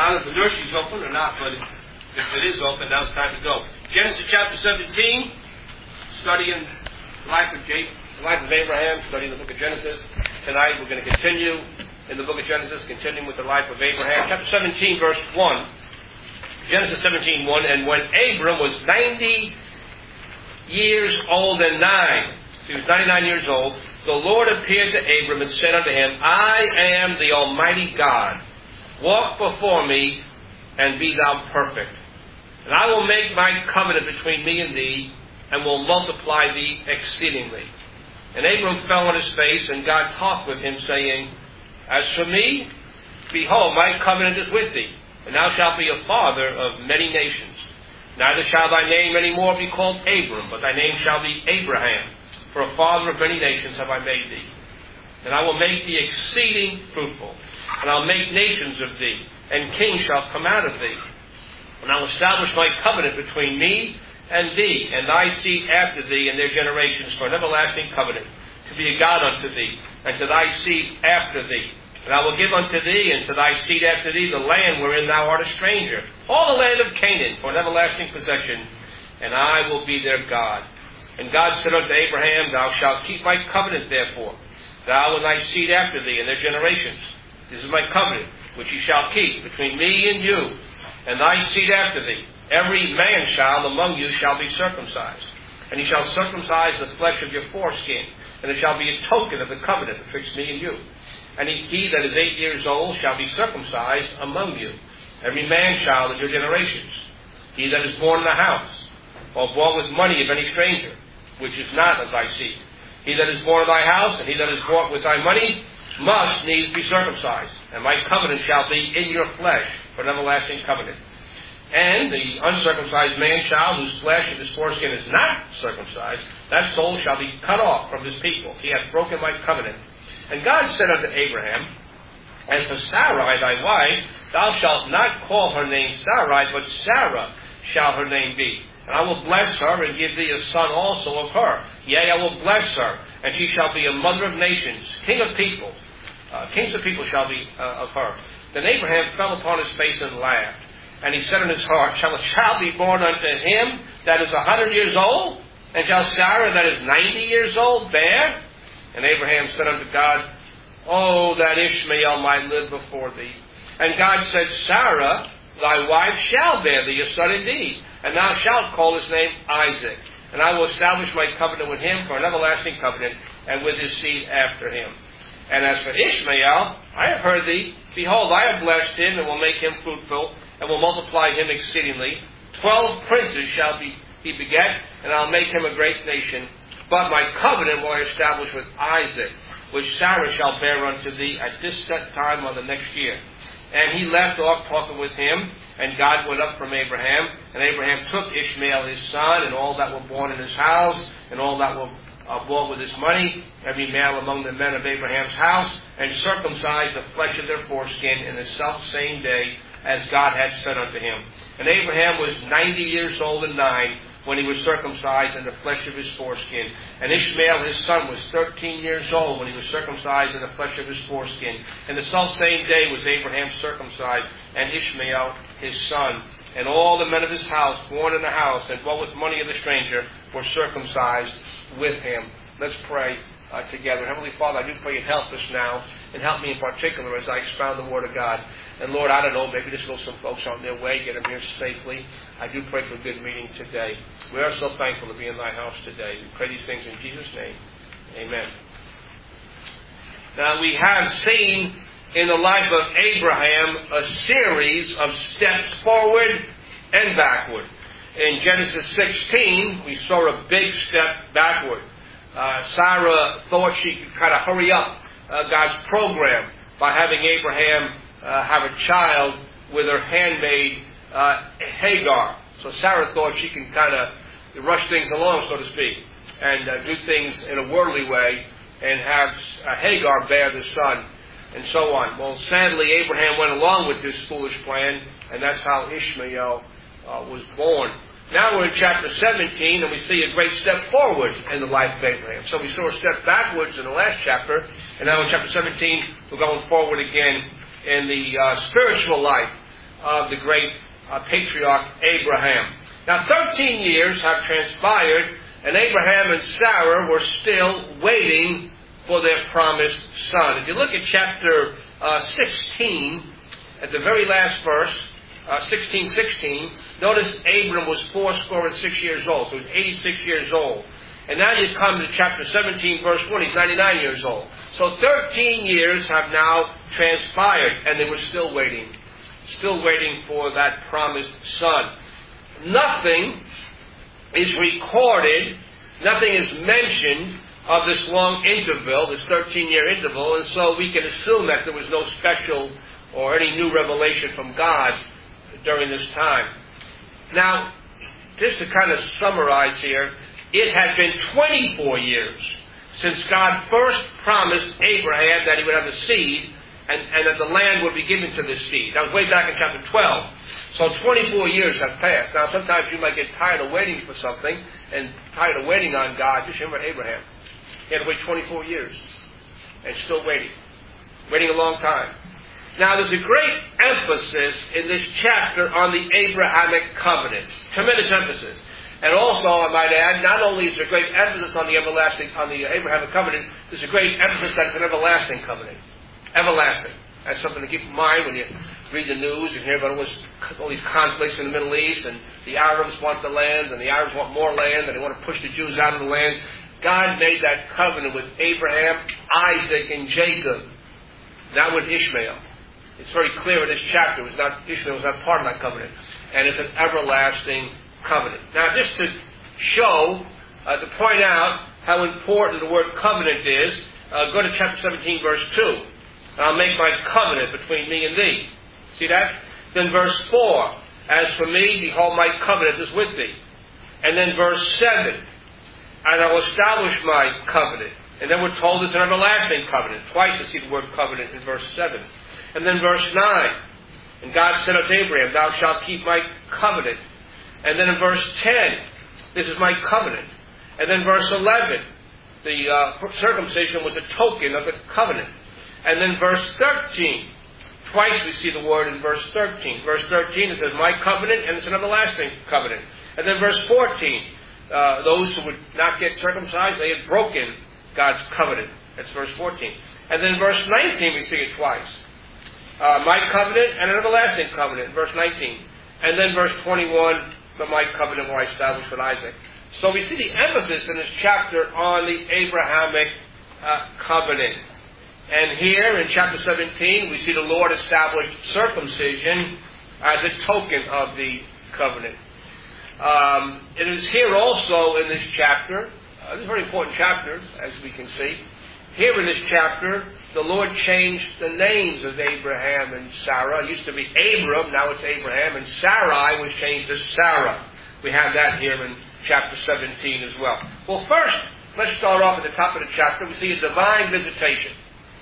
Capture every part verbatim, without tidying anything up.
don't know if the nursery's open or not, but if it is open, now it's time to go. Genesis chapter seventeen, studying the life of, Jacob, the life of Abraham, studying the book of Genesis. Tonight we're going to continue in the book of Genesis, continuing with the life of Abraham. Chapter seventeen, verse one. Genesis seventeen, one. And when Abram was ninety years old and nine, he was ninety-nine years old, the Lord appeared to Abram and said unto him, I am the Almighty God. Walk before me, and be thou perfect. And I will make my covenant between me and thee, and will multiply thee exceedingly. And Abram fell on his face, and God talked with him, saying, As for me, behold, my covenant is with thee, and thou shalt be a father of many nations. Neither shall thy name any more be called Abram, but thy name shall be Abraham. For a father of many nations have I made thee. And I will make thee exceeding fruitful, and I'll make nations of thee, and kings shall come out of thee. And I'll establish my covenant between me and thee, and thy seed after thee, and their generations, for an everlasting covenant, to be a God unto thee, and to thy seed after thee. And I will give unto thee, and to thy seed after thee, the land wherein thou art a stranger, all the land of Canaan, for an everlasting possession, and I will be their God. And God said unto Abraham, Thou shalt keep my covenant, therefore, thou and thy seed after thee, and their generations. This is my covenant, which ye shall keep between me and you, and thy seed after thee. Every man-child among you shall be circumcised, and he shall circumcise the flesh of your foreskin, and it shall be a token of the covenant betwixt me and you. And he that is eight years old shall be circumcised among you, every man-child of your generations. He that is born in the house, or bought with money of any stranger, which is not of thy seed. He that is born of thy house, and he that is bought with thy money, must needs be circumcised. And my covenant shall be in your flesh, for an everlasting covenant. And the uncircumcised man-child, whose flesh and his foreskin is not circumcised, that soul shall be cut off from his people. He hath broken my covenant. And God said unto Abraham, As for Sarai thy wife, thou shalt not call her name Sarai, but Sarah shall her name be. And I will bless her, and give thee a son also of her. Yea, I will bless her, and she shall be a mother of nations, king of people. Uh, kings of people shall be uh, of her. Then Abraham fell upon his face and laughed. And he said in his heart, Shall a child be born unto him that is a hundred years old? And shall Sarah that is ninety years old bear? And Abraham said unto God, Oh, that Ishmael might live before thee. And God said, Sarah, thy wife, shall bear thee a son indeed, and thou shalt call his name Isaac. And I will establish my covenant with him for an everlasting covenant, and with his seed after him. And as for Ishmael, I have heard thee. Behold, I have blessed him, and will make him fruitful, and will multiply him exceedingly. Twelve princes shall be, he beget, and I'll make him a great nation. But my covenant will I establish with Isaac, which Sarah shall bear unto thee at this set time on the next year. And he left off talking with him, and God went up from Abraham. And Abraham took Ishmael his son, and all that were born in his house, and all that were uh, bought with his money, every male among the men of Abraham's house, and circumcised the flesh of their foreskin in the selfsame day, as God had said unto him. And Abraham was ninety years old and nine, when he was circumcised in the flesh of his foreskin. And Ishmael his son was thirteen years old when he was circumcised in the flesh of his foreskin. And the selfsame day was Abraham circumcised, and Ishmael his son. And all the men of his house, born in the house, and bought with money of the stranger, were circumcised with him. Let's pray uh, together. Heavenly Father, I do pray you'd help us now, and help me in particular as I expound the Word of God. And Lord, I don't know, maybe just go some folks on their way, get them here safely. I do pray for a good meeting today. We are so thankful to be in thy house today. We pray these things in Jesus' name. Amen. Now, we have seen in the life of Abraham a series of steps forward and backward. In Genesis sixteen, we saw a big step backward. Uh, Sarah thought she could kind of hurry up uh, God's program by having Abraham uh, have a child with her handmaid uh, Hagar. So Sarah thought she can kind of rush things along, so to speak, and uh, do things in a worldly way and have uh, Hagar bear the son, and so on. Well, sadly, Abraham went along with this foolish plan, and that's how Ishmael uh, was born. Now we're in chapter seventeen, and we see a great step forward in the life of Abraham. So we saw a step backwards in the last chapter, and now in chapter seventeen, we're going forward again in the uh, spiritual life of the great uh, patriarch Abraham. Now, thirteen years have transpired, and Abraham and Sarah were still waiting for their promised son. If you look at chapter uh, sixteen, at the very last verse, uh, sixteen sixteen, notice Abram was fourscore and six years old. So he was eighty-six years old. And now you come to chapter seventeen, verse one, he's ninety-nine years old. So thirteen years have now transpired, and they were still waiting. Still waiting for that promised son. Nothing is recorded, nothing is mentioned of this long interval, this thirteen-year interval, and so we can assume that there was no special or any new revelation from God during this time. Now, just to kind of summarize here, it had been twenty-four years since God first promised Abraham that he would have a seed and, and that the land would be given to this seed. That was way back in chapter twelve. So twenty-four years have passed. Now, sometimes you might get tired of waiting for something and tired of waiting on God. Just remember Abraham. He had to wait twenty-four years and still waiting. Waiting a long time. Now, there's a great emphasis in this chapter on the Abrahamic covenant. Tremendous emphasis. And also, I might add, not only is there great emphasis on the everlasting, on the Abrahamic covenant, there's a great emphasis that it's an everlasting covenant. Everlasting. That's something to keep in mind when you read the news and hear about all, this, all these conflicts in the Middle East, and the Arabs want the land, and the Arabs want more land, and they want to push the Jews out of the land. God made that covenant with Abraham, Isaac, and Jacob, not with Ishmael. It's very clear in this chapter. It was not, Ishmael was not part of that covenant. And it's an everlasting covenant. Now, just to show, uh, to point out how important the word covenant is, uh, go to chapter seventeen, verse two. I'll make my covenant between me and thee. See that? Then verse four. As for me, behold, my covenant is with thee. And then verse seven. And I will establish my covenant. And then we're told it's an everlasting covenant. Twice you see the word covenant in verse seven. And then verse nine. And God said unto Abraham, thou shalt keep my covenant. And then in verse ten, this is my covenant. And then verse eleven, the uh, circumcision was a token of the covenant. And then verse thirteen, twice we see the word in verse thirteen. Verse thirteen, it says, my covenant, and it's an everlasting covenant. And then verse fourteen, uh, those who would not get circumcised, they had broken God's covenant. That's verse fourteen. And then verse nineteen, we see it twice. Uh, my covenant and an everlasting covenant, verse nineteen. And then verse twenty-one, but my covenant will I establish with Isaac. So we see the emphasis in this chapter on the Abrahamic uh, covenant. And here in chapter seventeen, we see the Lord established circumcision as a token of the covenant. Um, it is here also in this chapter, uh, this is a very important chapter, as we can see. Here in this chapter, the Lord changed the names of Abraham and Sarah. It used to be Abram, now it's Abraham, and Sarai was changed to Sarah. We have that here in chapter seventeen as well. Well, first, let's start off at the top of the chapter. We see a divine visitation.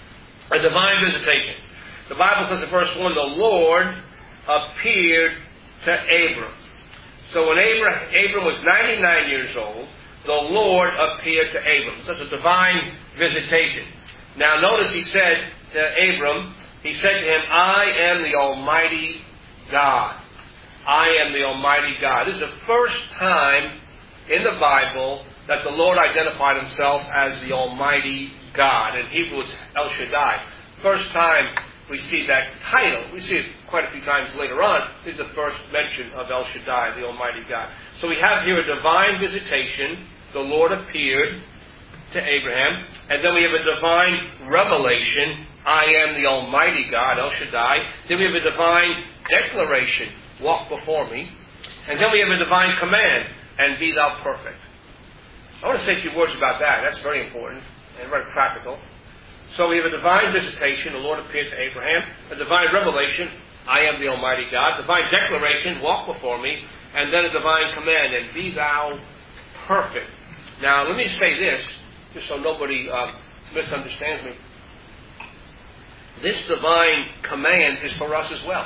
A divine visitation. The Bible says in verse one, the Lord appeared to Abram. So when Abram, Abram was ninety-nine years old, the Lord appeared to Abram. So that's a divine visitation. Now notice he said to Abram, he said to him, I am the Almighty God. I am the Almighty God. This is the first time in the Bible that the Lord identified himself as the Almighty God. In Hebrew it's El Shaddai. First time we see that title. We see it quite a few times later on. This is the first mention of El Shaddai, the Almighty God. So we have here a divine visitation. The Lord appeared to Abraham. And then we have a divine revelation. I am the Almighty God, El Shaddai. Then we have a divine declaration. Walk before me. And then we have a divine command. And be thou perfect. I want to say a few words about that. That's very important and very practical. So we have a divine visitation. The Lord appeared to Abraham. A divine revelation. I am the Almighty God. Divine declaration. Walk before me. And then a divine command. And be thou perfect. Now, let me say this, just so nobody uh, misunderstands me. This divine command is for us as well.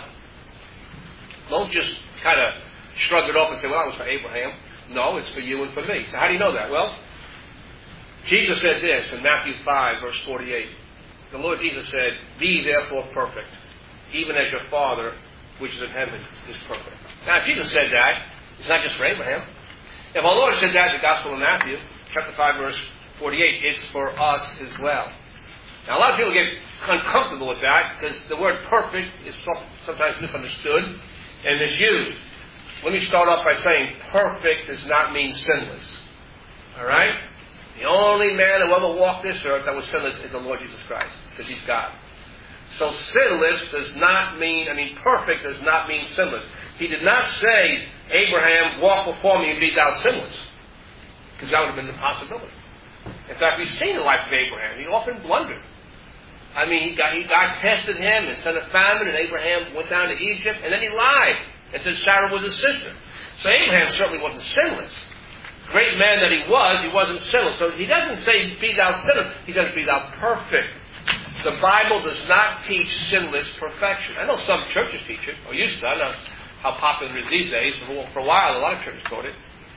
Don't just kind of shrug it off and say, well, that was for Abraham. No, it's for you and for me. So how do you know that? Well, Jesus said this in Matthew five, verse forty-eight. The Lord Jesus said, be therefore perfect, even as your Father which is in heaven is perfect. Now, if Jesus said that, it's not just for Abraham. If our Lord said that in the Gospel of Matthew, chapter five, verse forty-eight, it's for us as well. Now, a lot of people get uncomfortable with that because the word perfect is sometimes misunderstood and misused. Let me start off by saying perfect does not mean sinless. All right? The only man who ever walked this earth that was sinless is the Lord Jesus Christ, because He's God. So sinless does not mean, I mean, perfect does not mean sinless. He did not say, Abraham, walk before me and be thou sinless, because that would have been the possibility. In fact, we've seen the life of Abraham. He often blundered. I mean, he got, he, God tested him and sent a famine, and Abraham went down to Egypt, and then he lied and said Sarah was his sister. So Abraham certainly wasn't sinless. Great man that he was, he wasn't sinless. So he doesn't say, be thou sinless. He says, be thou perfect. The Bible does not teach sinless perfection. I know some churches teach it, or used to. I don't know how popular it is these days. For a while, a lot of churches taught it.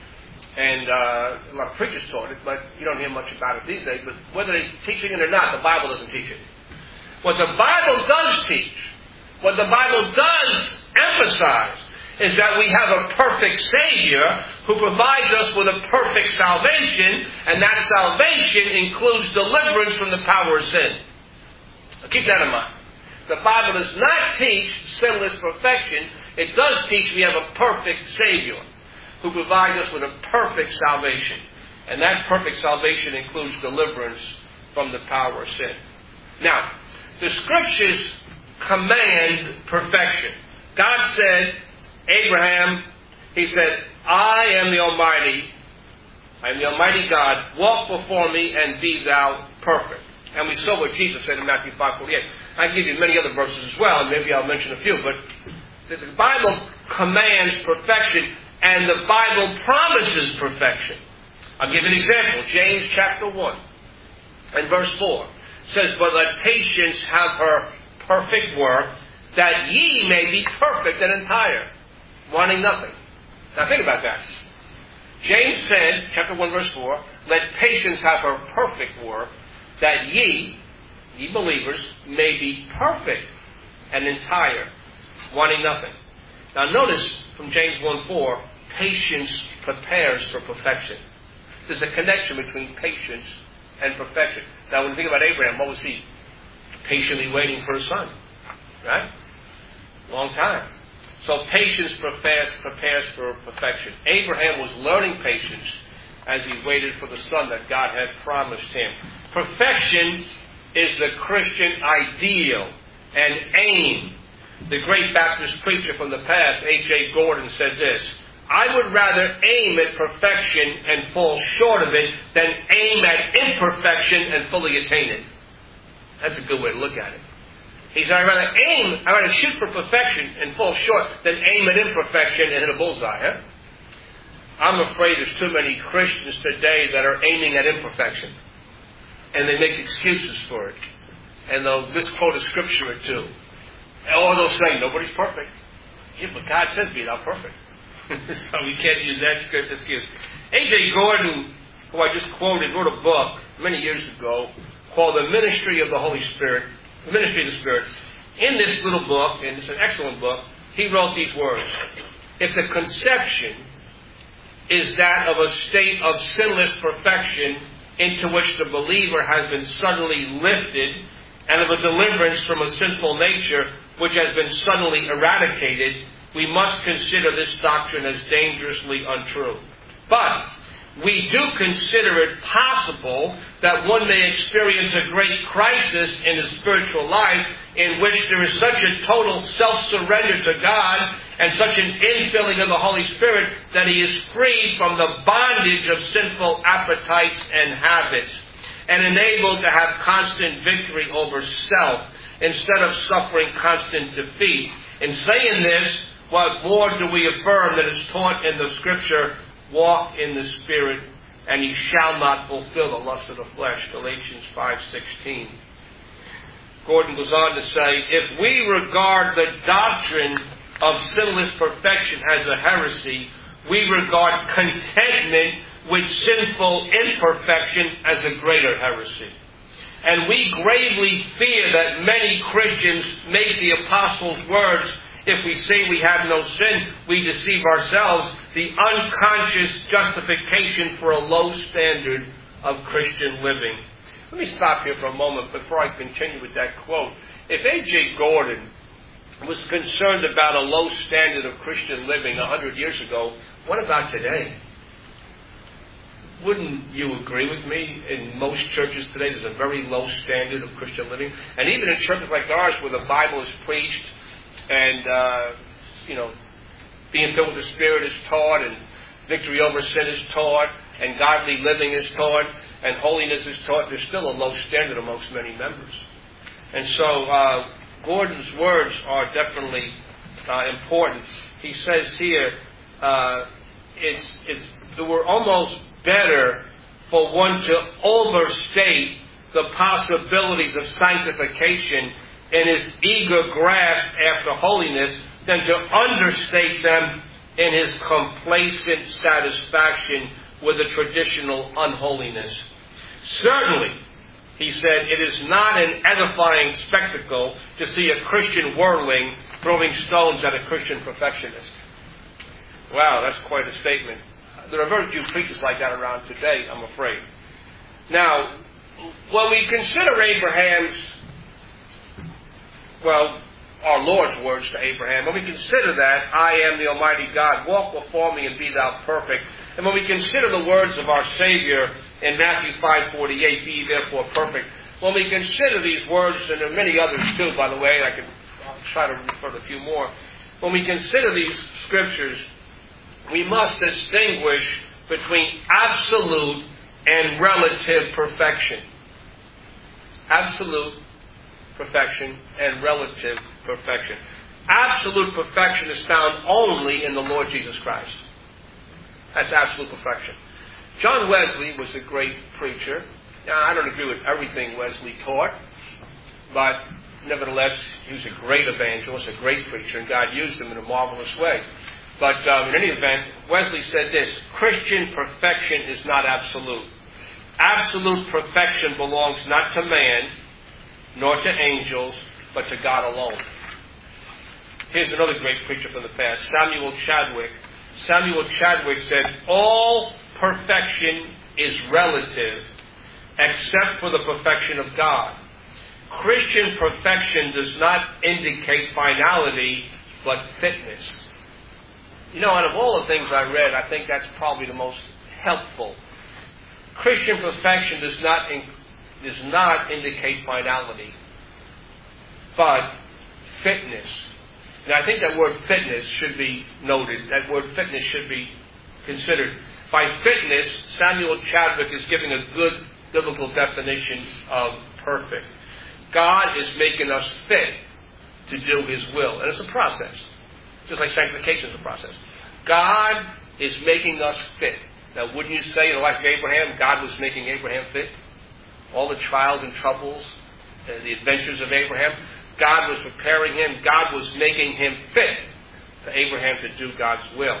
And uh, a lot of preachers taught it, but you don't hear much about it these days. But whether they're teaching it or not, the Bible doesn't teach it. What the Bible does teach, what the Bible does emphasize, is that we have a perfect Savior who provides us with a perfect salvation, and that salvation includes deliverance from the power of sin. Now keep that in mind. The Bible does not teach sinless perfection. It does teach we have a perfect Savior who provides us with a perfect salvation. And that perfect salvation includes deliverance from the power of sin. Now, the Scriptures command perfection. God said, Abraham, He said, I am the Almighty, I am the Almighty God, walk before me and be thou perfect. And we saw what Jesus said in Matthew five forty-eight. I can give you many other verses as well, and maybe I'll mention a few, but the Bible commands perfection, and the Bible promises perfection. I'll give you an example. James chapter one and verse four says, but let patience have her perfect work, that ye may be perfect and entire, wanting nothing. Now think about that. James said, chapter one, verse four, let patience have her perfect work, that ye, ye believers, may be perfect and entire, wanting nothing. Now notice from James one four, patience prepares for perfection. There's a connection between patience and perfection. Now when you think about Abraham, what was he? Patiently waiting for his son. Right? Long time. So patience prepares, prepares for perfection. Abraham was learning patience as he waited for the son that God had promised him. Perfection is the Christian ideal and aim. The great Baptist preacher from the past, H A Gordon, said this, I would rather aim at perfection and fall short of it than aim at imperfection and fully attain it. That's a good way to look at it. He said, I'd rather aim, I'd rather shoot for perfection and fall short than aim at imperfection and hit a bullseye. Huh? I'm afraid there's too many Christians today that are aiming at imperfection. And they make excuses for it. And they'll misquote a scripture or two. Or they'll say, nobody's perfect. Yeah, but God says be thou perfect. So we can't use that excuse. H A Gordon, who I just quoted, wrote a book many years ago called The Ministry of the Holy Spirit. The Ministry of the Spirit. In this little book, and it's an excellent book, he wrote these words. If the conception is that of a state of sinless perfection into which the believer has been suddenly lifted, and of a deliverance from a sinful nature which has been suddenly eradicated, we must consider this doctrine as dangerously untrue. But we do consider it possible that one may experience a great crisis in his spiritual life in which there is such a total self-surrender to God and such an infilling of the Holy Spirit that he is freed from the bondage of sinful appetites and habits and enabled to have constant victory over self instead of suffering constant defeat. In saying this, what more do we affirm that is taught in the Scripture? Walk in the Spirit, and ye shall not fulfill the lust of the flesh. Galatians five sixteen. Gordon goes on to say, if we regard the doctrine of sinless perfection as a heresy, we regard contentment with sinful imperfection as a greater heresy. And we gravely fear that many Christians make the apostles' words If we say we have no sin, we deceive ourselves. The unconscious justification for a low standard of Christian living. Let me stop here for a moment before I continue with that quote. If A J Gordon was concerned about a low standard of Christian living a hundred years ago, what about today? Wouldn't you agree with me? In most churches today, there's a very low standard of Christian living. And even in churches like ours where the Bible is preached and, uh, you know, being filled with the Spirit is taught and victory over sin is taught and godly living is taught and holiness is taught, there's still a low standard amongst many members. And so uh, Gordon's words are definitely uh, important. He says here, uh, it's, it's, we're almost better for one to overstate the possibilities of sanctification in his eager grasp after holiness than to understate them in his complacent satisfaction with the traditional unholiness. Certainly, he said, it is not an edifying spectacle to see a Christian worldling throwing stones at a Christian perfectionist. Wow, that's quite a statement. There are very few preachers like that around today, I'm afraid. Now, when we consider Abraham's, well, our Lord's words to Abraham, when we consider that, I am the Almighty God, walk before me and be thou perfect, and when we consider the words of our Savior in Matthew five forty-eight, be ye therefore perfect, when we consider these words, and there are many others too, by the way, I can I'll try to refer to a few more, when we consider these scriptures, we must distinguish between absolute and relative perfection. Absolute perfection and relative perfection. Absolute perfection is found only in the Lord Jesus Christ. That's absolute perfection. John Wesley was a great preacher. Now, I don't agree with everything Wesley taught, but nevertheless, he was a great evangelist, a great preacher, and God used him in a marvelous way. But um, in any event, Wesley said this, Christian perfection is not absolute. Absolute perfection belongs not to man, nor to angels, but to God alone. Here's another great preacher from the past, Samuel Chadwick. Samuel Chadwick said, all perfection is relative, except for the perfection of God. Christian perfection does not indicate finality, but fitness. You know, out of all the things I read, I think that's probably the most helpful. Christian perfection does not in, does not indicate finality, but fitness. And I think that word fitness should be noted. That word fitness should be considered. By fitness, Samuel Chadwick is giving a good biblical definition of perfect. God is making us fit to do His will. And it's a process. Just like sanctification is a process. God is making us fit. Now, wouldn't you say in the life of Abraham, God was making Abraham fit? All the trials and troubles, and the adventures of Abraham, God was preparing him. God was making him fit for Abraham to do God's will.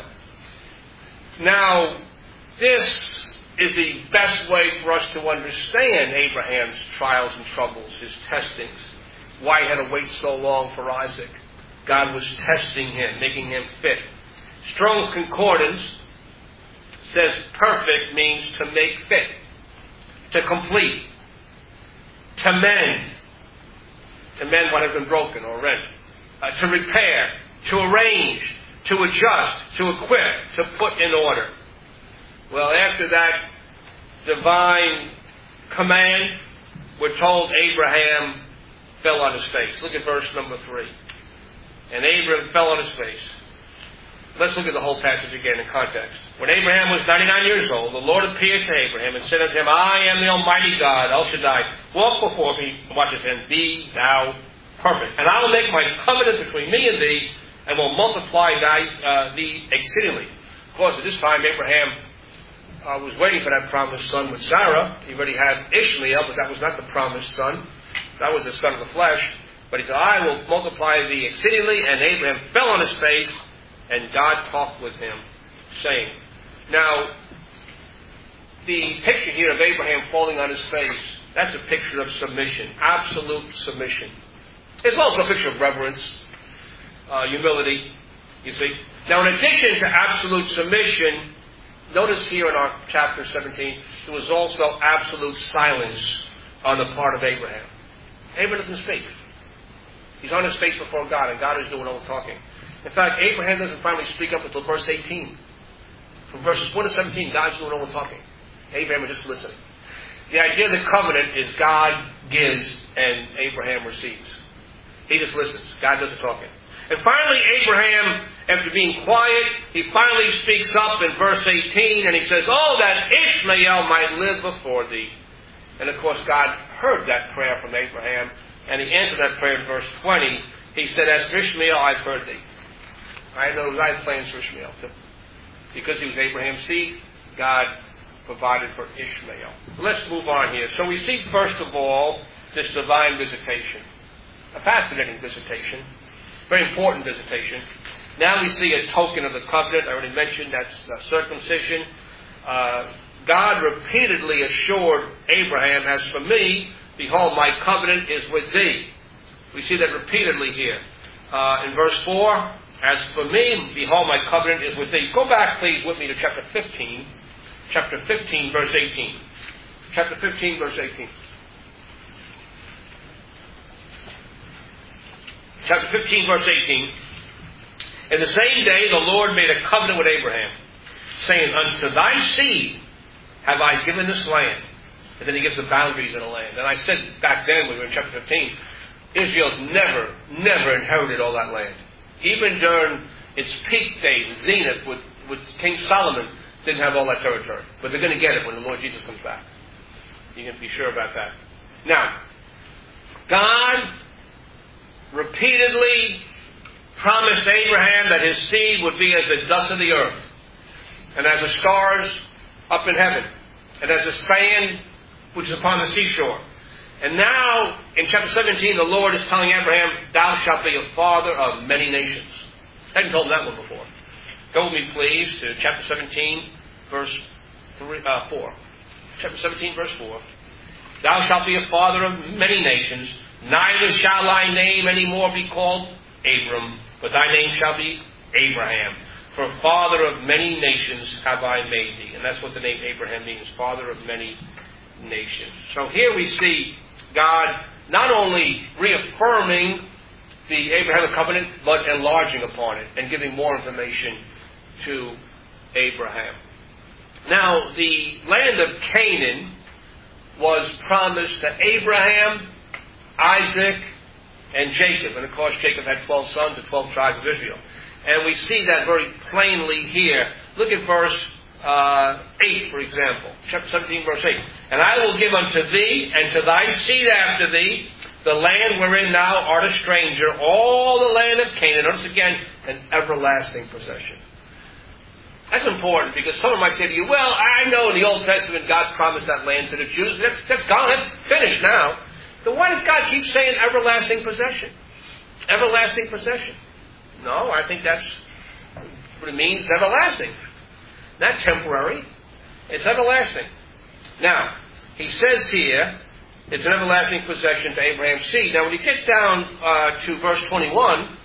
Now, this is the best way for us to understand Abraham's trials and troubles, his testings. Why he had to wait so long for Isaac. God was testing him, making him fit. Strong's Concordance says perfect means to make fit, to complete, to mend, to mend what has been broken or rent, uh, to repair, to arrange, to adjust, to equip, to put in order. Well, after that divine command, we're told Abraham fell on his face. Look at verse number three. And Abraham fell on his face. Let's look at the whole passage again in context. When Abraham was ninety-nine years old, the Lord appeared to Abraham and said unto him, I am the Almighty God, El Shaddai. Walk before me, watch this, and be thou perfect. And I will make my covenant between me and thee, and will multiply thy, uh, thee exceedingly. Of course, at this time, Abraham uh, was waiting for that promised son with Sarah. He already had Ishmael, but that was not the promised son. That was the son of the flesh. But he said, I will multiply thee exceedingly. And Abraham fell on his face, and God talked with him, saying. Now, the picture here of Abraham falling on his face, that's a picture of submission, absolute submission. It's also a picture of reverence. uh, humility, you see. Now, in addition to absolute submission, notice here in our chapter seventeen, there was also absolute silence on the part of Abraham. Abraham doesn't speak. He's on his face before God, and God is doing all the talking. In fact, Abraham doesn't finally speak up until verse eighteen. From verses one to seventeen, God's doing all the talking. Abraham is just listening. The idea of the covenant is God gives and Abraham receives. He just listens. God does the talking. And finally, Abraham, after being quiet, he finally speaks up in verse eighteen, and he says, "Oh, that Ishmael might live before thee." And of course, God heard that prayer from Abraham, and he answered that prayer in verse twenty. He said, "As for Ishmael, I've heard thee." I know I had plans for Ishmael too. Because he was Abraham's seed, God provided for Ishmael. Let's move on here. So we see, first of all, this divine visitation. A fascinating visitation. Very important visitation. Now we see a token of the covenant. I already mentioned that's uh, circumcision. Uh, God repeatedly assured Abraham, "As for me, behold, my covenant is with thee." We see that repeatedly here. Uh, in verse four, "As for me, behold, my covenant is with thee." Go back, please, with me to chapter fifteen. Chapter fifteen, verse eighteen. Chapter fifteen, verse eighteen. Chapter fifteen, verse eighteen. "In the same day the Lord made a covenant with Abraham, saying, Unto thy seed have I given this land." And then he gives the boundaries of the land. And I said back then, when we were in chapter fifteen, Israel's never, never inherited all that land. Even during its peak days, zenith, with, with King Solomon, didn't have all that territory. But they're going to get it when the Lord Jesus comes back. You can be sure about that. Now, God repeatedly promised Abraham that his seed would be as the dust of the earth, and as the stars up in heaven, and as the sand which is upon the seashore. And now, in chapter seventeen, the Lord is telling Abraham, "Thou shalt be a father of many nations." I hadn't told him that one before. Go with me, please, to chapter seventeen, verse three, uh, four. Chapter seventeen, verse four. "Thou shalt be a father of many nations. Neither shall thy name any more be called Abram, but thy name shall be Abraham. For father of many nations have I made thee." And that's what the name Abraham means, father of many nations. So here we see God not only reaffirming the Abrahamic covenant, but enlarging upon it and giving more information to Abraham. Now, the land of Canaan was promised to Abraham, Isaac, and Jacob. And of course, Jacob had twelve sons, the twelve tribes of Israel. And we see that very plainly here. Look at verse uh, eight, for example. Chapter seventeen, verse eight. "And I will give unto thee, and to thy seed after thee, the land wherein thou art a stranger, all the land of Canaan." Notice again, an everlasting possession. That's important, because someone might say to you, "Well, I know in the Old Testament God promised that land to the Jews. That's, that's gone. That's finished now." Then why does God keep saying everlasting possession? Everlasting possession. No, I think that's what it means, everlasting. Not temporary. It's everlasting. Now, he says here, it's an everlasting possession to Abraham's seed. Now, when you get down uh, to verse twenty-one,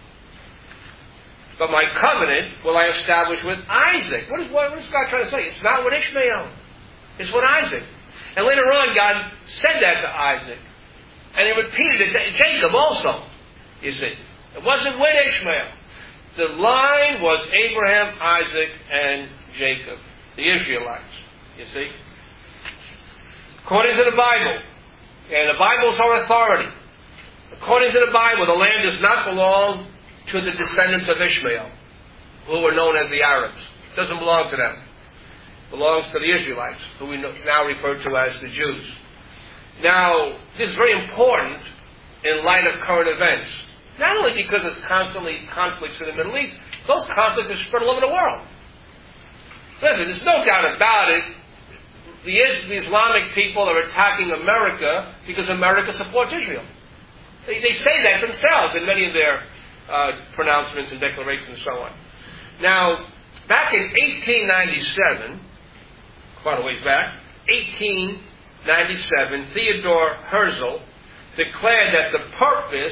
"But my covenant will I establish with Isaac." What is, what is God trying to say? It's not with Ishmael. It's with Isaac. And later on, God said that to Isaac. And he repeated it to Jacob also, you see. It wasn't with Ishmael. The line was Abraham, Isaac, and Jacob, the Israelites, you see. According to the Bible, and the Bible's our authority, according to the Bible, the land does not belong to the descendants of Ishmael, who were known as the Arabs. It doesn't belong to them. It belongs to the Israelites, who we now refer to as the Jews. Now, this is very important in light of current events. Not only because there's constantly conflicts in the Middle East, those conflicts are spread all over the world. Listen, there's no doubt about it. The, the Islamic people are attacking America because America supports Israel. They, they say that themselves in many of their uh, pronouncements and declarations and so on. Now, back in eighteen ninety-seven, quite a ways back, eighteen ninety-seven, Theodore Herzl declared that the purpose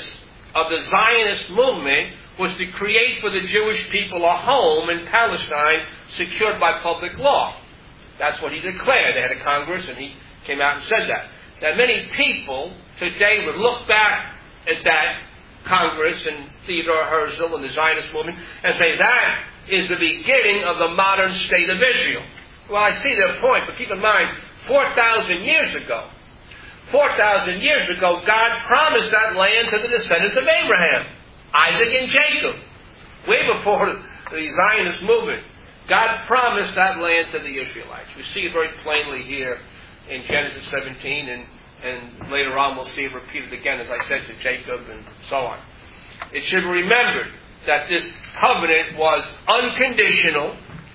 of the Zionist movement was to create for the Jewish people a home in Palestine secured by public law. That's what he declared. They had a Congress, and he came out and said that. Now, many people today would look back at that Congress and Theodore Herzl and the Zionist movement and say that is the beginning of the modern state of Israel. Well, I see their point, but keep in mind, four thousand years ago, four thousand years ago, God promised that land to the descendants of Abraham, Isaac and Jacob. Way before the Zionist movement, God promised that land to the Israelites. We see it very plainly here in Genesis seventeen, and, and later on we'll see it repeated again, as I said, to Jacob and so on. It should be remembered that this covenant was unconditional,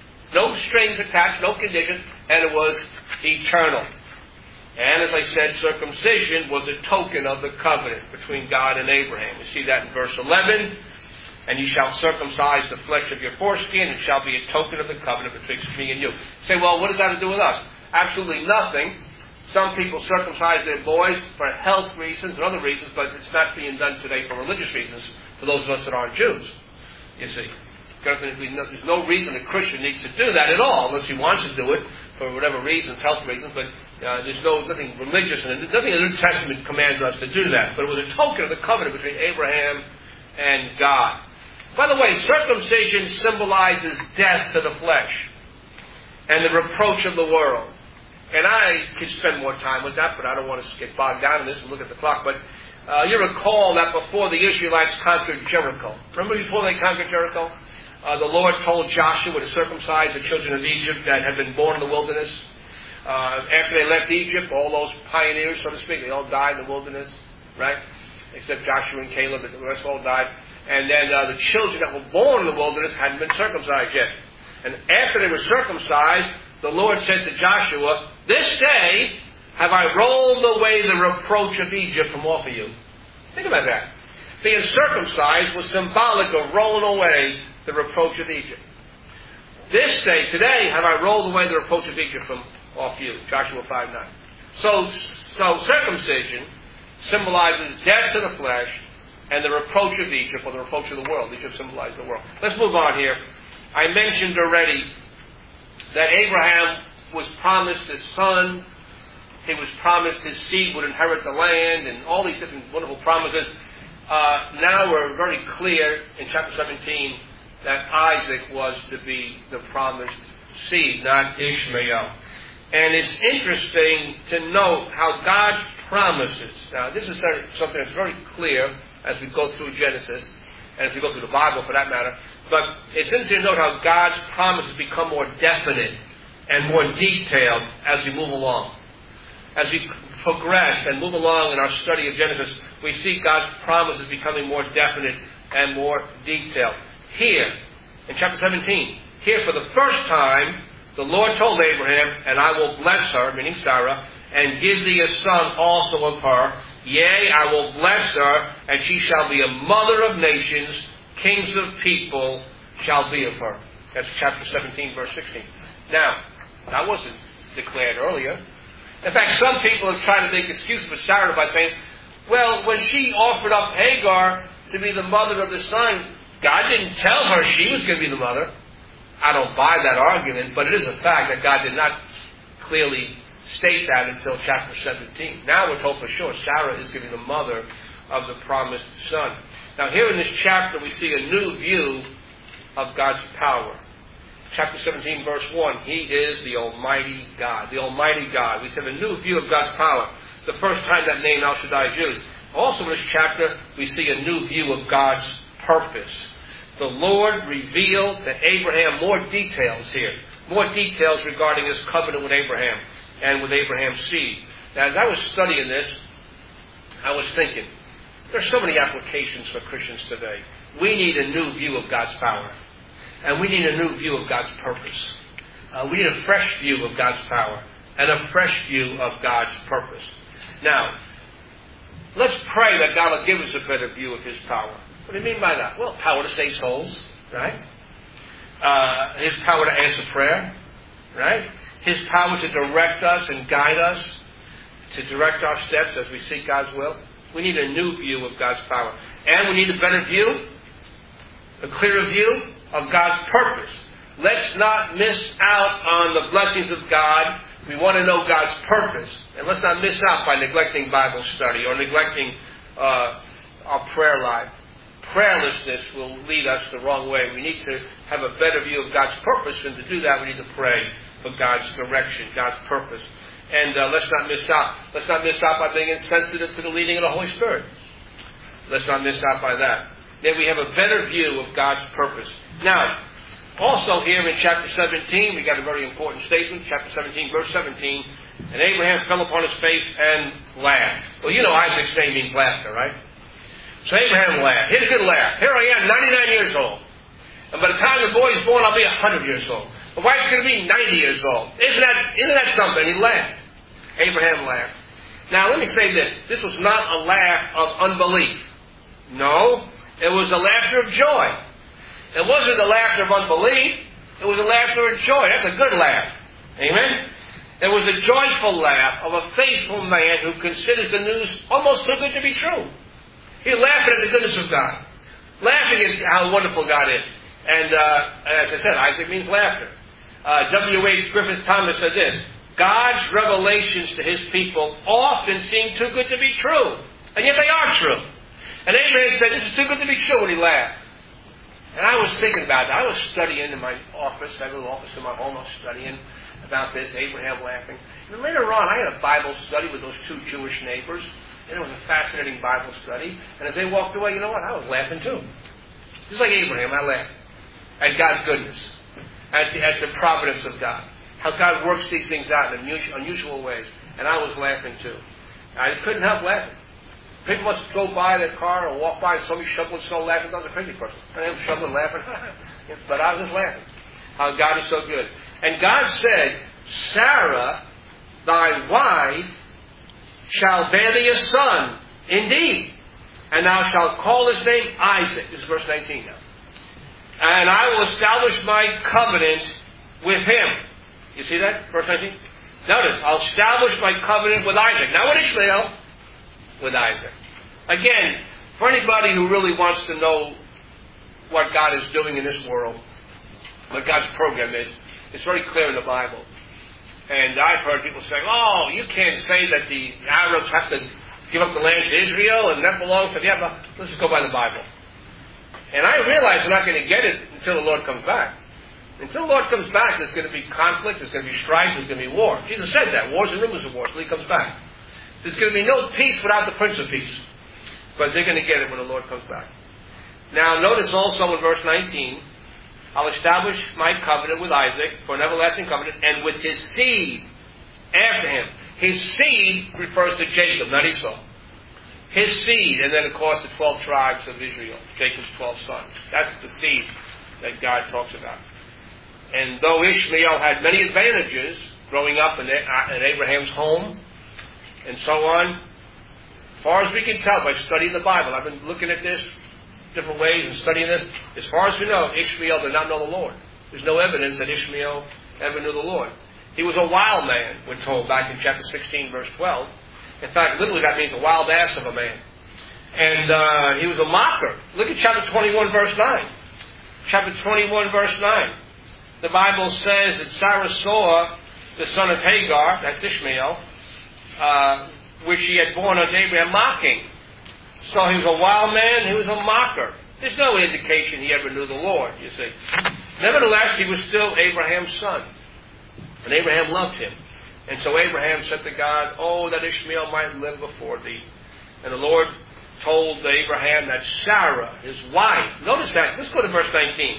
no strings attached, no conditions, and it was eternal. And as I said, circumcision was a token of the covenant between God and Abraham. We see that in verse eleven. And you shall circumcise the flesh of your foreskin, and shall be a token of the covenant betwixt me and you. You say, well, what does that have to do with us? Absolutely nothing. Some people circumcise their boys for health reasons and other reasons, but it's not being done today for religious reasons for those of us that aren't Jews, you see. There's no reason a Christian needs to do that at all, unless he wants to do it for whatever reasons, health reasons, but uh, there's no nothing religious, and nothing in the New Testament commands us to do that. But it was a token of the covenant between Abraham and God. By the way, circumcision symbolizes death to the flesh and the reproach of the world. And I could spend more time with that, but I don't want to get bogged down in this and look at the clock. But uh, you recall that before the Israelites conquered Jericho. Remember before they conquered Jericho? Uh, the Lord told Joshua to circumcise the children of Egypt that had been born in the wilderness. Uh, after they left Egypt, all those pioneers, so to speak, they all died in the wilderness, right? Except Joshua and Caleb, but the rest all died. And then uh, the children that were born in the wilderness hadn't been circumcised yet. And after they were circumcised, the Lord said to Joshua, this day have I rolled away the reproach of Egypt from off of you. Think about that. Being circumcised was symbolic of rolling away the reproach of Egypt. This day, today, have I rolled away the reproach of Egypt from off you. Joshua five nine. So, so circumcision symbolizes death to the flesh and the reproach of Egypt, or the reproach of the world. Egypt symbolized the world. Let's move on here. I mentioned already that Abraham was promised his son. He was promised his seed would inherit the land, and all these different wonderful promises. Uh, now we're very clear in chapter seventeen that Isaac was to be the promised seed, not Ishmael. And it's interesting to note how God's promises. Now, this is something that's very clear as we go through Genesis, and as we go through the Bible for that matter. But it's interesting to note how God's promises become more definite and more detailed as we move along. As we progress and move along in our study of Genesis, we see God's promises becoming more definite and more detailed. Here, in chapter seventeen, here for the first time, the Lord told Abraham, and I will bless her, meaning Sarah, and give thee a son also of her. Yea, I will bless her, and she shall be a mother of nations, kings of people shall be of her. That's chapter seventeen, verse sixteen. Now, that wasn't declared earlier. In fact, some people have tried to make excuses for Sarah by saying, well, when she offered up Hagar to be the mother of the son, God didn't tell her she was going to be the mother. I don't buy that argument, but it is a fact that God did not clearly state that until chapter seventeen. Now we're told for sure Sarah is going to be the mother of the promised son. Now here in this chapter we see a new view of God's power. Chapter seventeen, verse one, He is the Almighty God. The Almighty God. We have a new view of God's power. The first time that name El Shaddai is used. Also in this chapter we see a new view of God's purpose. The Lord revealed to Abraham more details here. More details regarding His covenant with Abraham and with Abraham's seed. Now, as I was studying this, I was thinking, there's so many applications for Christians today. We need a new view of God's power. And we need a new view of God's purpose. Uh, we need a fresh view of God's power and a fresh view of God's purpose. Now, let's pray that God will give us a better view of His power. What do you mean by that? Well, power to save souls, right? Uh, His power to answer prayer, right? His power to direct us and guide us, to direct our steps as we seek God's will. We need a new view of God's power. And we need a better view, a clearer view of God's purpose. Let's not miss out on the blessings of God. We want to know God's purpose. And let's not miss out by neglecting Bible study or neglecting uh, our prayer life. Prayerlessness will lead us the wrong way. We need to have a better view of God's purpose, and to do that we need to pray for God's direction, God's purpose. And uh, let's not miss out. Let's not miss out by being insensitive to the leading of the Holy Spirit. Let's not miss out by that. Then we have a better view of God's purpose. Now, also here in chapter seventeen, we got a very important statement. Chapter seventeen, verse seventeen. And Abraham fell upon his face and laughed. Well, you know Isaac's name means laughter, right? So Abraham laughed. He had a good laugh. Here I am, ninety-nine years old. And by the time the boy is born, I'll be one hundred years old. The wife's going to be ninety years old. Isn't that, isn't that something? He laughed. Abraham laughed. Now, let me say this. This was not a laugh of unbelief. No. It was a laughter of joy. It wasn't a laughter of unbelief. It was a laughter of joy. That's a good laugh. Amen? It was a joyful laugh of a faithful man who considers the news almost too good to be true. He's laughing at the goodness of God. Laughing at how wonderful God is. And uh, as I said, Isaac means laughter. Uh, W H Griffith Thomas said this: God's revelations to His people often seem too good to be true. And yet they are true. And Abraham said, this is too good to be true, when he laughed. And I was thinking about that. I was studying in my office. I have a little office in my home. I was studying about this, Abraham laughing. And later on, I had a Bible study with those two Jewish neighbors. And it was a fascinating Bible study. And as they walked away, you know what? I was laughing too. Just like Abraham, I laughed at God's goodness, at the, at the providence of God. How God works these things out in unusual, unusual ways. And I was laughing too. I couldn't help laughing. People must go by their car or walk by and somebody shoveling snow laughing. That was a crazy person. And I'm shoveling laughing. But I was just laughing. How God is so good. And God said, Sarah, thy wife, shall bear thee a son, indeed. And thou shalt call his name Isaac. This is verse nineteen now. And I will establish my covenant with him. You see that? Verse nineteen? Notice, I'll establish my covenant with Isaac. Not with Ishmael, with Isaac. Again, for anybody who really wants to know what God is doing in this world, what God's program is, it's very clear in the Bible. And I've heard people say, oh, you can't say that the Arabs have to give up the land to Israel and that belongs to... Yeah, but let's just go by the Bible. And I realize they're not going to get it until the Lord comes back. Until the Lord comes back, there's going to be conflict, there's going to be strife, there's going to be war. Jesus said that, wars and rumors of wars, till He comes back. There's going to be no peace without the Prince of Peace. But they're going to get it when the Lord comes back. Now, notice also in verse nineteen, I'll establish my covenant with Isaac for an everlasting covenant, and with his seed after him. His seed refers to Jacob, not Esau. His seed, and then of course the twelve tribes of Israel, Jacob's twelve sons. That's the seed that God talks about. And though Ishmael had many advantages growing up in Abraham's home and so on, as far as we can tell by studying the Bible, I've been looking at this different ways and studying it. As far as we know, Ishmael did not know the Lord. There's no evidence that Ishmael ever knew the Lord. He was a wild man, we're told back in chapter sixteen, verse twelve. In fact, literally that means a wild ass of a man. And uh, he was a mocker. Look at chapter twenty-one, verse nine. Chapter twenty-one, verse nine. The Bible says that Sarah saw the son of Hagar, that's Ishmael, uh, which he had born unto Abraham, mocking. So he was a wild man, he was a mocker. There's no indication he ever knew the Lord, you see. Nevertheless, he was still Abraham's son. And Abraham loved him. And so Abraham said to God, oh, that Ishmael might live before thee. And the Lord told Abraham that Sarah, his wife, notice that, let's go to verse nineteen.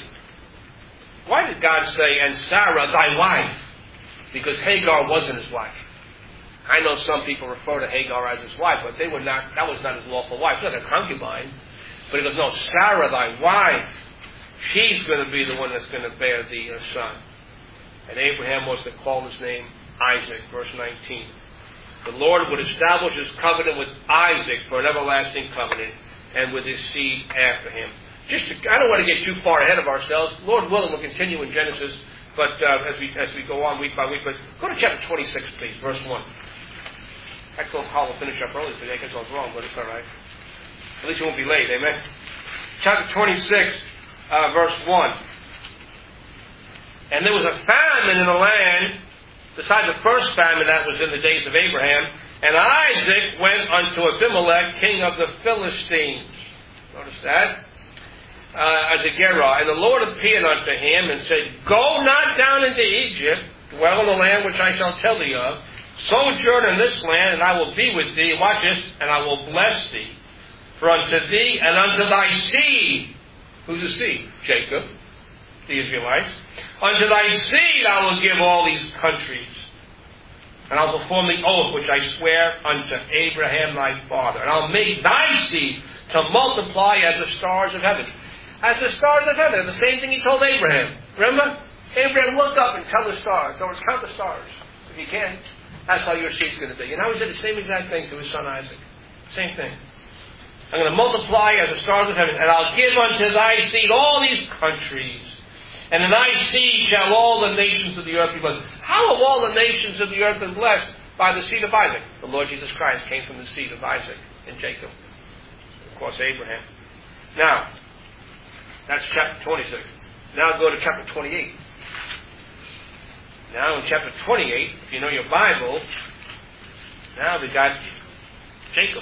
Why did God say, and Sarah, thy wife? Because Hagar wasn't his wife. I know some people refer to Hagar as his wife, but they were not, that was not his lawful wife. She was not a concubine. But he goes, no, Sarah, thy wife, she's going to be the one that's going to bear thee a son. And Abraham was to call his name Isaac, verse nineteen. The Lord would establish his covenant with Isaac for an everlasting covenant, and with his seed after him. Just to, I don't want to get too far ahead of ourselves. Lord willing, we'll continue in Genesis, but uh, as we as we go on week by week. But go to chapter twenty-six, please, verse one. I told Paul to finish up early today. I guess I was wrong, but it's all right. At least you won't be late. Amen. Chapter twenty-six, uh, verse one. And there was a famine in the land, besides the first famine that was in the days of Abraham. And Isaac went unto Abimelech, king of the Philistines. Notice that. Uh, unto Gerar. And the Lord appeared unto him and said, Go not down into Egypt, dwell in the land which I shall tell thee of. Sojourn in this land, and I will be with thee. Watch this. And I will bless thee. For unto thee and unto thy seed. Who's the seed? Jacob, the Israelites. Unto thy seed I will give all these countries. And I'll perform the oath which I swear unto Abraham thy father. And I'll make thy seed to multiply as the stars of heaven. As the stars of heaven. The same thing he told Abraham. Remember? Abraham looked up and count the stars. So it's count the stars. If you can. That's how your seed's going to be. And now he said the same exact thing to his son Isaac. Same thing. I'm going to multiply as the stars of heaven. And I'll give unto thy seed all these countries. And in thy seed shall all the nations of the earth be blessed. How have all the nations of the earth been blessed? By the seed of Isaac. The Lord Jesus Christ came from the seed of Isaac and Jacob. Of course, Abraham. Now, that's chapter twenty-six. Now go to chapter twenty-eight. Now in chapter twenty-eight, if you know your Bible, now we got Jacob.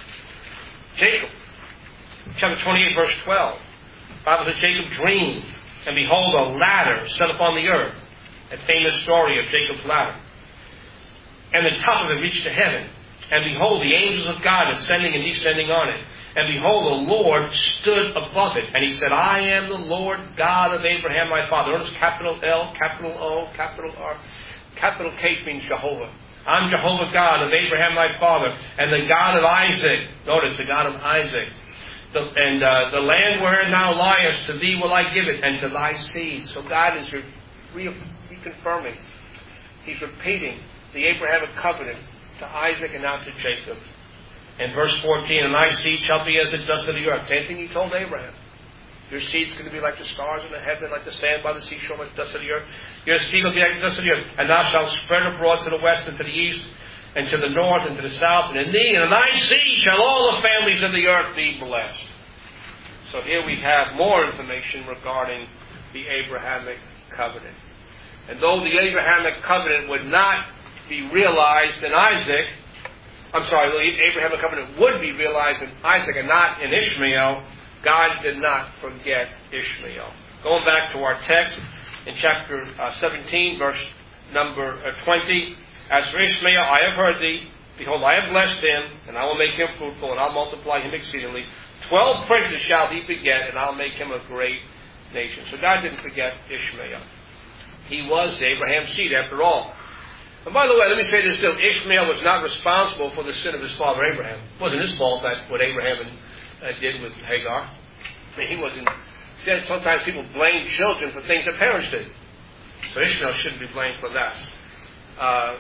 Jacob. Chapter twenty-eight, verse twelve. The Bible says Jacob dreamed. And behold, a ladder set upon the earth. A famous story of Jacob's ladder. And the top of it reached to heaven. And behold, the angels of God ascending and descending on it. And behold, the Lord stood above it. And he said, I am the Lord God of Abraham my father. Notice capital L, capital O, capital R. Capital K means Jehovah. I'm Jehovah God of Abraham my father. And the God of Isaac. Notice, the God of Isaac. The, and uh, the land wherein thou liest, to thee will I give it, and to thy seed. So God is re- reconfirming. He's repeating the Abrahamic covenant to Isaac and now to Jacob. In verse fourteen, and thy seed shall be as the dust of the earth. Same thing he told Abraham. Your seed's going to be like the stars in the heaven, like the sand by the seashore, like the dust of the earth. Your seed will be like the dust of the earth. And thou shalt spread abroad to the west and to the east, and to the north and to the south, and in thee and in thy seed shall all the families of the earth be blessed. So here we have more information regarding the Abrahamic covenant. And though the Abrahamic covenant would not be realized in Isaac, I'm sorry, the Abrahamic covenant would be realized in Isaac and not in Ishmael, God did not forget Ishmael. Going back to our text in chapter uh, seventeen, verse number uh, twenty, as for Ishmael, I have heard thee. Behold, I have blessed him, and I will make him fruitful, and I'll multiply him exceedingly. Twelve princes shall he beget, and I'll make him a great nation. So God didn't forget Ishmael. He was Abraham's seed, after all. And by the way, let me say this too. Ishmael was not responsible for the sin of his father Abraham. It wasn't his fault that what Abraham uh, did with Hagar. I mean, he wasn't. Said sometimes people blame children for things that parents did. So Ishmael shouldn't be blamed for that. Uh,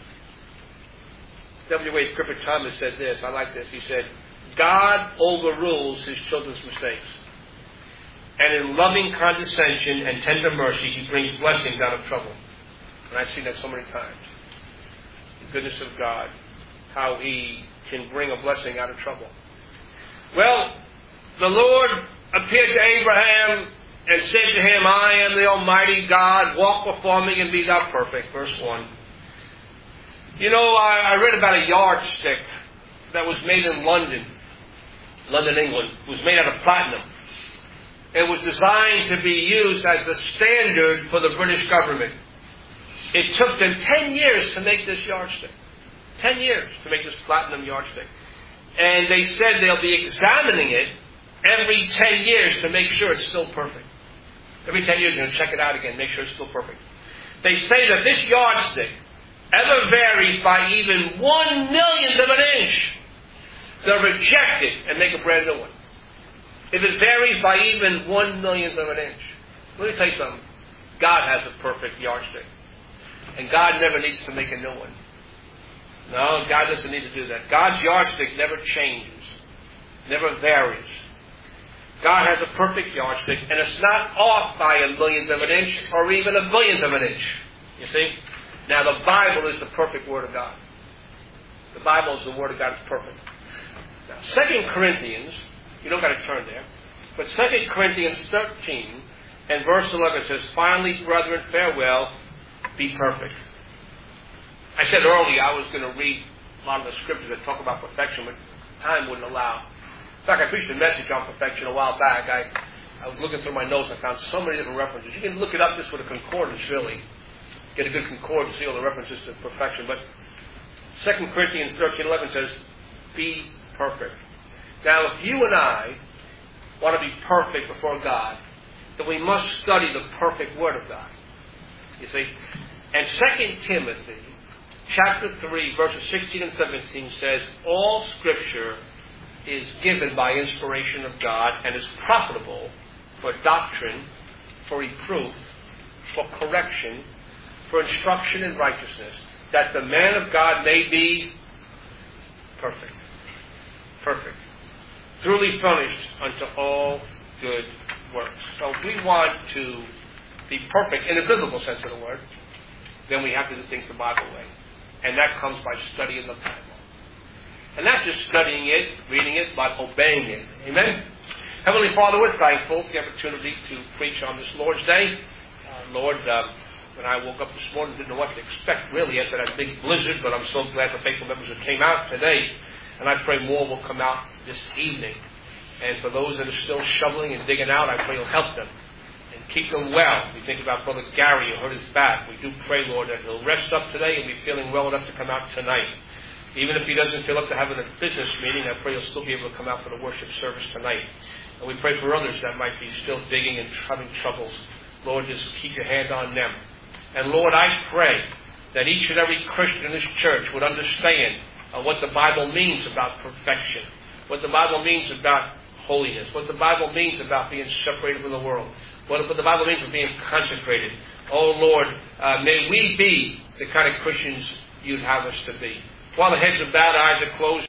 W H Griffith Thomas said this. I like this. He said, God overrules his children's mistakes. And in loving condescension and tender mercy, he brings blessings out of trouble. And I've seen that so many times. The goodness of God. How he can bring a blessing out of trouble. Well, the Lord appeared to Abraham and said to him, I am the Almighty God. Walk before me and be thou perfect. Verse one. You know, I, I read about a yardstick that was made in London, London, England. It was made out of platinum. It was designed to be used as the standard for the British government. It took them ten years to make this yardstick. Ten years to make this platinum yardstick. And they said they'll be examining it every ten years to make sure it's still perfect. Every ten years, they're going to check it out again, make sure it's still perfect. They say that this yardstick ever varies by even one millionth of an inch, they'll reject it and make a brand new one. If it varies by even one millionth of an inch. Let me tell you something. God has a perfect yardstick. And God never needs to make a new one. No, God doesn't need to do that. God's yardstick never changes. Never varies. God has a perfect yardstick, and it's not off by a millionth of an inch or even a billionth of an inch. You see? Now, the Bible is the perfect Word of God. The Bible is the Word of God. It's perfect. Now, Second Corinthians, you don't got to turn there, but Second Corinthians thirteen and verse eleven says, finally, brethren, farewell, be perfect. I said earlier I was going to read a lot of the scriptures that talk about perfection, but time wouldn't allow. In fact, I preached a message on perfection a while back. I, I was looking through my notes. I found so many different references. You can look it up just with a concordance, really. Get a good concordance, see all the references to perfection. But Second Corinthians thirteen eleven says, be perfect. Now, if you and I want to be perfect before God, then we must study the perfect Word of God. You see? And Second Timothy chapter three, verses sixteen and seventeen says, all Scripture is given by inspiration of God and is profitable for doctrine, for reproof, for correction, for instruction in righteousness, that the man of God may be perfect. Perfect. Truly furnished unto all good works. So if we want to be perfect in the biblical sense of the word, then we have to do things the Bible way. And that comes by studying the Bible. And not just studying it, reading it, but obeying it. Amen? Heavenly Father, we're thankful for the opportunity to preach on this Lord's Day. Uh, Lord, um, when I woke up this morning, didn't know what to expect really after that big blizzard, but I'm so glad the faithful members that came out today. And I pray more will come out this evening. And for those that are still shoveling and digging out, I pray you'll help them and keep them well. We think about Brother Gary who hurt his back. We do pray, Lord, that he'll rest up today and be feeling well enough to come out tonight. Even if he doesn't feel up to having a business meeting, I pray he'll still be able to come out for the worship service tonight. And we pray for others that might be still digging and having troubles. Lord, just keep your hand on them. And Lord, I pray that each and every Christian in this church would understand uh, what the Bible means about perfection, what the Bible means about holiness, what the Bible means about being separated from the world, what, what the Bible means about being consecrated. Oh Lord, uh, may we be the kind of Christians you'd have us to be. While the heads are bowed, eyes are closed.